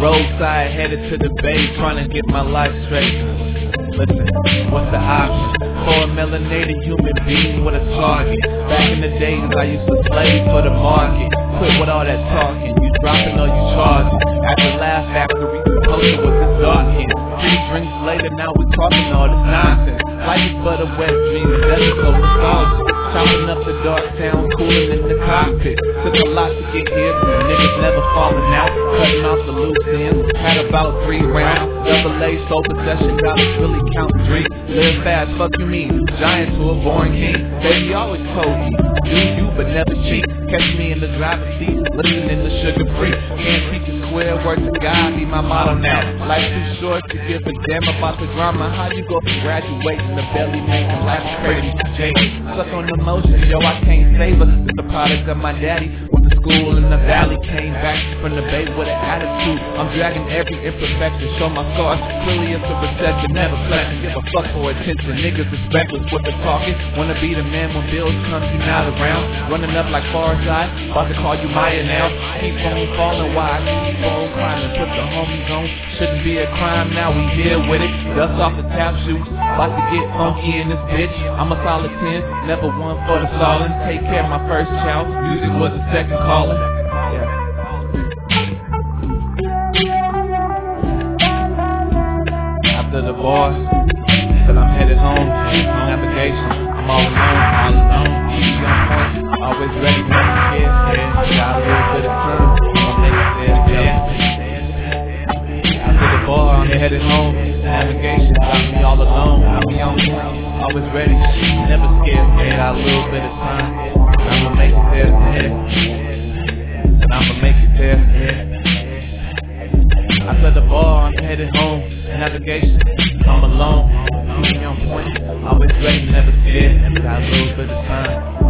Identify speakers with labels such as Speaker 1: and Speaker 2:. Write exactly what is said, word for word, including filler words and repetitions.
Speaker 1: Roadside headed to the bay, trying to get my life straight. Listen, what's the option? For a melanated human being with a target. Back in the days I used to slave for the market. Quit with all that talking, you dropping or you charging. At the Laugh Factory, closer was this darkened. Three drinks later, now we talking all this nonsense. Life is but a wet dream, and that's so nostalgic. Chopping up the dark town, cooling in the cockpit. Took a lot to get here, but the niggas never falling out. Cutting off the loose ends, had about three rounds. Double A, soul possession, dollars really count dreams. Live fast, fuck you mean, giant to a born king. Baby always told me, do you but never cheat. Catch me in the driver's seat, listening to Sugar Free. Can't teach a square word to God, be my motto now. Life too short to give a damn about the drama. How you go from graduating to belly making life crazy? Jake, stuck on emotions, yo, I can't save her. It's the product of my daddy. Went to school in the valley, came back from the bay with an attitude. I'm dragging every imperfection, show my scars. Clearly it's a recession, never flexing. Give a fuck for attention, niggas is reckless what they're talking. Wanna be the man when bills come, you not around. Running up like Farzad, about to call you Maya now. Keep on falling, why I keep on climbing. Put the homies on, shouldn't be a crime, now we here with it. Dust off the tap shoes, about to get funky in this bitch. I'm a solid ten, never one for the stalling. Take care of my first child, music was a second calling. Yeah. After the bars, till I'm headed home, navigation, I'm all alone, all alone, easy on point, always ready, never scared, yeah. Got a little bit of time, I'ma make it there, yeah. After the bar, I'm headed home, navigation, got me all alone, got me on point, always ready, never scared, yeah. Got a little bit of time, I'ma make it there, yeah. And I'ma make it there, yeah. After the bar, I'm headed home, navigation, I'm alone, keep me on point, always ready, never scared, got a little bit of time.